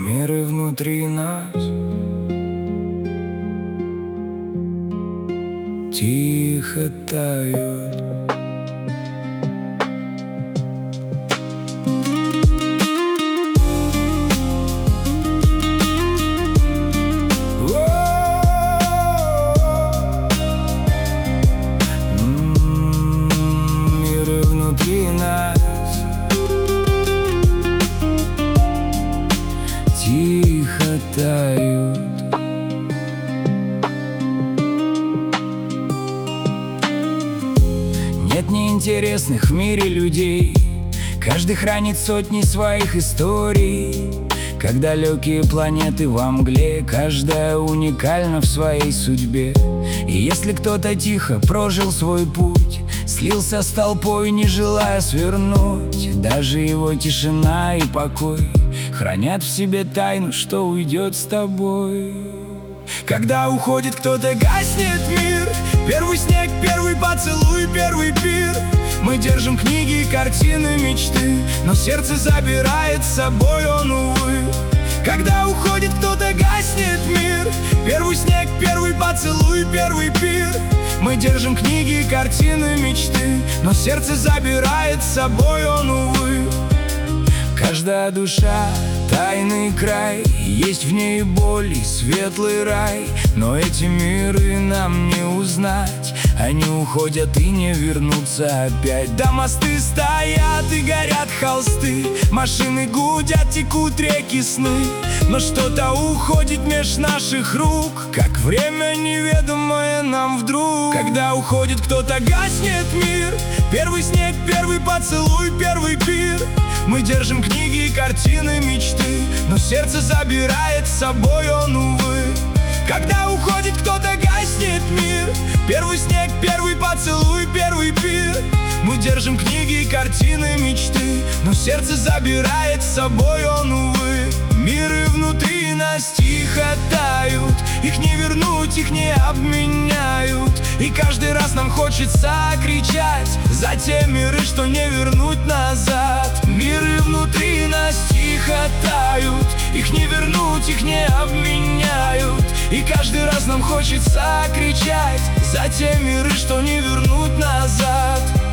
Миры внутри нас тихо тают. Миры внутри нас тихо тают. Нет неинтересных в мире людей, каждый хранит сотни своих историй. Как далекие планеты во мгле, каждая уникальна в своей судьбе. И если кто-то тихо прожил свой путь, слился с толпой, не желая свернуть, даже его тишина и покой хранят в себе тайну, что уйдет с тобой. Когда уходит кто-то, гаснет мир. Первый снег, первый поцелуй, первый пир. Мы держим книги и картины мечты, но сердце забирает с собой он, увы. Когда уходит кто-то, гаснет мир. Первый снег, первый поцелуй, первый пир. Мы держим книги и картины мечты, но сердце забирает с собой он, увы. Каждая душа — тайный край, есть в ней боль и светлый рай. Но эти миры нам не узнать, они уходят и не вернутся опять. Да мосты стоят и горят холсты, машины гудят, текут реки сны. Но что-то уходит меж наших рук, как время неведомое нам вдруг. Когда уходит кто-то, гаснет мир. Первый снег, первый поцелуй, первый пир. Мы держим книги и картины мечты, но сердце забирает с собой он, увы. Когда уходит кто-то, гаснет мир. Первый снег, первый поцелуй, первый пир. Мы держим книги и картины мечты, но сердце забирает с собой он, увы. Миры внутри нас тихо тают, их не вернуть, их не обменяют. И каждый раз нам хочется кричать за те миры, что не вернуть назад. Миры внутри нас тихо тают, их не вернуть, их не обменяют. И каждый раз нам хочется кричать за те миры, что не вернуть назад.